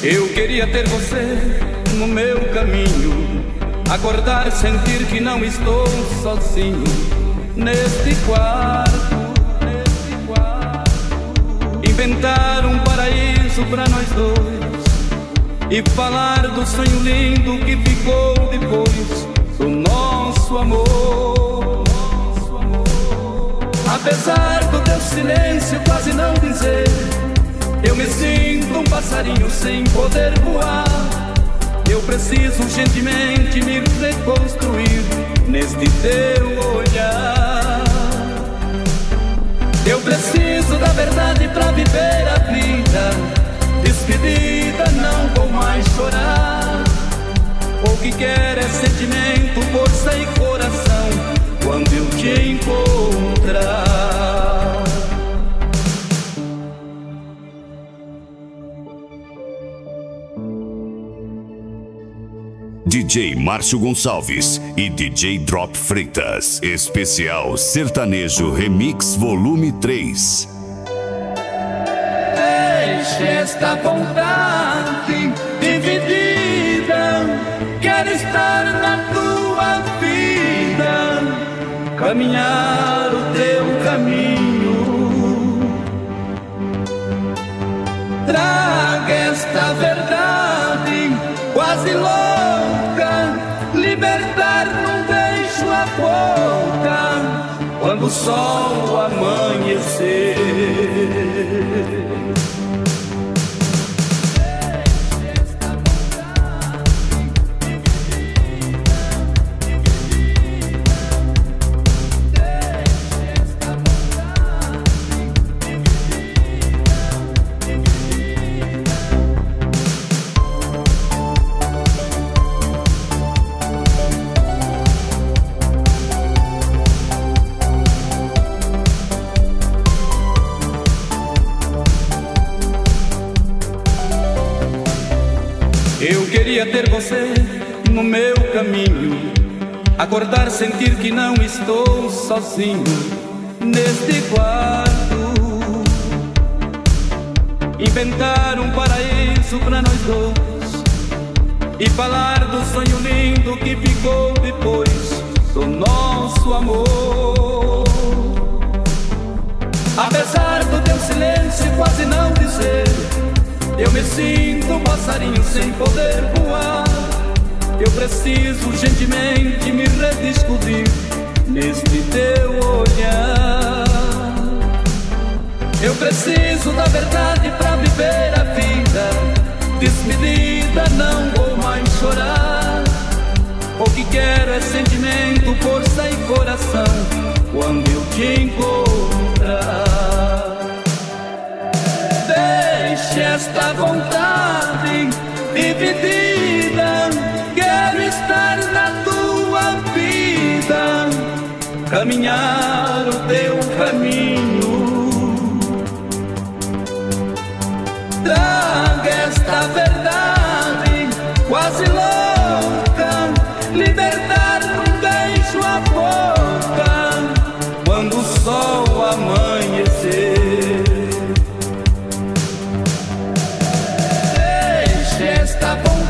Eu queria ter você no meu caminho, acordar, sentir que não estou sozinho neste quarto, inventar um paraíso para nós dois e falar do sonho lindo que ficou depois do nosso amor. Apesar do teu silêncio quase não dizer, eu me sinto um passarinho sem poder voar. Eu preciso urgentemente me reconstruir neste teu olhar. Eu preciso da verdade pra viver a vida. Despedida, não vou mais chorar. O que quer é sentimento, força e coração quando eu te encontrar. DJ Márcio Gonçalves e DJ Drop Freitas. Especial Sertanejo Remix Volume 3. Deixe esta vontade dividida. Quero estar na tua vida, caminhar o teu caminho. Traga esta verdade quase louca, libertar não deixo a boca quando o sol amanhecer. Eu queria ter você no meu caminho, acordar, sentir que não estou sozinho neste quarto, inventar um paraíso pra nós dois e falar do sonho lindo que ficou depois do nosso amor. Apesar do teu silêncio quase não dizer, eu me sinto um passarinho sem poder voar. Eu preciso urgentemente me redescobrir neste teu olhar. Eu preciso da verdade pra viver a vida. Despedida, não vou mais chorar. O que quero é sentimento, força e coração quando eu te encontrar. Deixe esta vontade dividida. Quero estar na tua vida, caminhar o teu caminho. Traga esta verdade quase louca, libertar não deixo a boca quando o sol amanhecer. Esta vontade